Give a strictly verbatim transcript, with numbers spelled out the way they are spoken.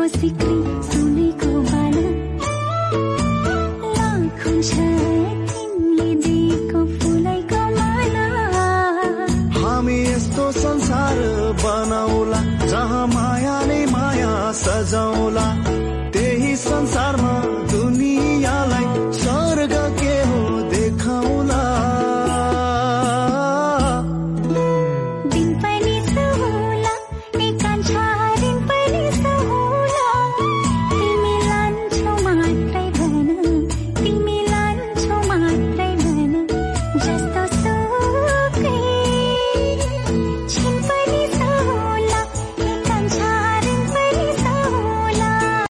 दिलको सिक्री सुनेको बाला लाखौं छ तिमीले दिएको फुलैको माला। हामी यस्तो संसार बनाउला जहाँ माया नै माया सजाउला, त्यही संसारमा